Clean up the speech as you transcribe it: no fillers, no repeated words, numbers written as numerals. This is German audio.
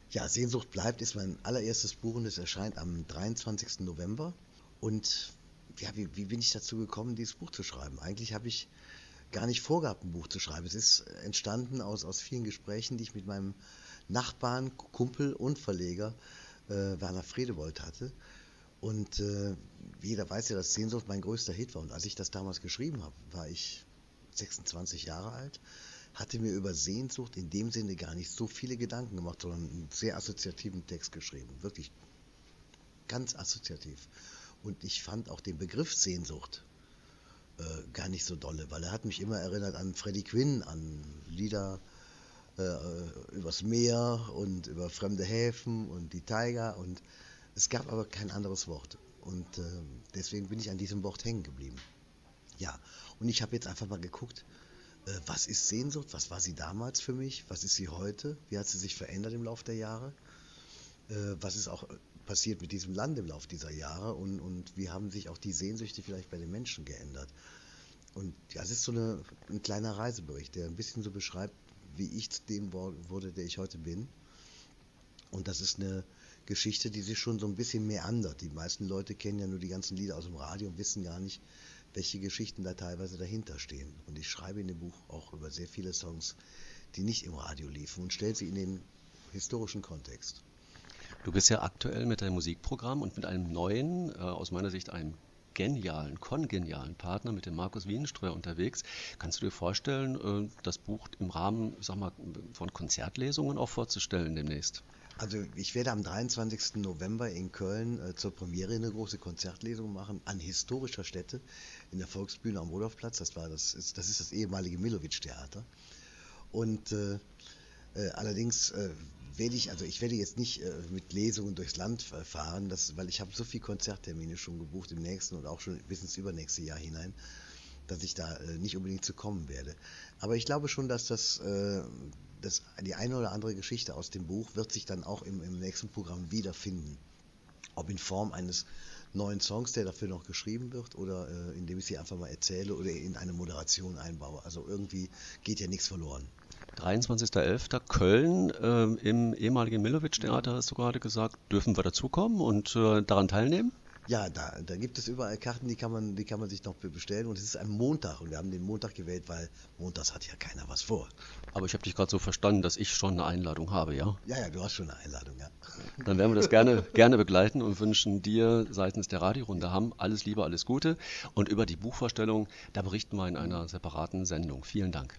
Ja, Sehnsucht bleibt ist mein allererstes Buch und es erscheint am 23. November. Und ja, wie bin ich dazu gekommen, dieses Buch zu schreiben? Eigentlich habe ich gar nicht vorgehabt, ein Buch zu schreiben. Es ist entstanden aus vielen Gesprächen, die ich mit meinem Nachbarn, Kumpel und Verleger Werner Fredewold hatte. Und jeder weiß ja, dass Sehnsucht mein größter Hit war. Und als ich das damals geschrieben habe, war ich 26 Jahre alt, hatte mir über Sehnsucht in dem Sinne gar nicht so viele Gedanken gemacht, sondern einen sehr assoziativen Text geschrieben. Wirklich ganz assoziativ. Und ich fand auch den Begriff Sehnsucht gar nicht so dolle, weil er hat mich immer erinnert an Freddie Quinn, an Lieder übers Meer und über fremde Häfen und die Tiger und es gab aber kein anderes Wort. Und deswegen bin ich an diesem Wort hängen geblieben. Ja, und ich habe jetzt einfach mal geguckt, was ist Sehnsucht, was war sie damals für mich, was ist sie heute, wie hat sie sich verändert im Laufe der Jahre, was ist auch passiert mit diesem Land im Laufe dieser Jahre und wie haben sich auch die Sehnsüchte vielleicht bei den Menschen geändert. Und ja, es ist so ein kleiner Reisebericht, der ein bisschen so beschreibt, wie ich zu dem wurde, der ich heute bin. Und das ist eine Geschichte, die sich schon so ein bisschen meandert. Die meisten Leute kennen ja nur die ganzen Lieder aus dem Radio und wissen gar nicht, welche Geschichten da teilweise dahinter stehen. Und ich schreibe in dem Buch auch über sehr viele Songs, die nicht im Radio liefen und stelle sie in den historischen Kontext. Du bist ja aktuell mit deinem Musikprogramm und mit einem neuen, aus meiner Sicht einem genialen, kongenialen Partner mit dem Markus Wienströer unterwegs. Kannst du dir vorstellen, das Buch im Rahmen, ich sag mal, von Konzertlesungen auch vorzustellen demnächst? Also ich werde am 23. November in Köln zur Premiere eine große Konzertlesung machen an historischer Stätte in der Volksbühne am Rudolfplatz. Das ist das ehemalige Millowitsch-Theater. Und allerdings ich werde jetzt nicht mit Lesungen durchs Land fahren, weil ich habe so viele Konzerttermine schon gebucht im nächsten und auch schon bis ins übernächste Jahr hinein, dass ich da nicht unbedingt zu kommen werde. Aber ich glaube schon, dass die eine oder andere Geschichte aus dem Buch wird sich dann auch im nächsten Programm wiederfinden. Ob in Form eines neuen Songs, der dafür noch geschrieben wird, oder indem ich sie einfach mal erzähle oder in eine Moderation einbaue. Also irgendwie geht ja nichts verloren. 23.11. Köln, im ehemaligen Millowitsch-Theater, hast du gerade gesagt. Dürfen wir dazukommen und daran teilnehmen? Ja, da gibt es überall Karten, die kann man sich noch bestellen und es ist ein Montag und wir haben den Montag gewählt, weil montags hat ja keiner was vor. Aber ich habe dich gerade so verstanden, dass ich schon eine Einladung habe, ja? Ja, ja, du hast schon eine Einladung, ja. Dann werden wir das gerne begleiten und wünschen dir seitens der Radiorunde Hamm alles Liebe, alles Gute. Und über die Buchvorstellung, da berichten wir in einer separaten Sendung. Vielen Dank.